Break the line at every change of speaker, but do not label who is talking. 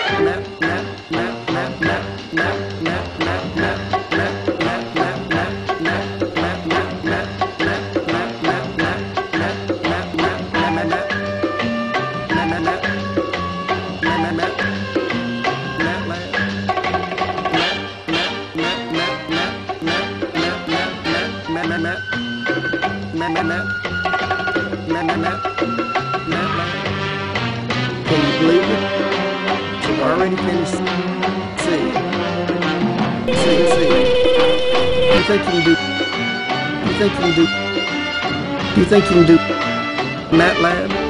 Can you believe it? You've already finished. See. You think you can do? You think you can do? You think you can do MATLAB?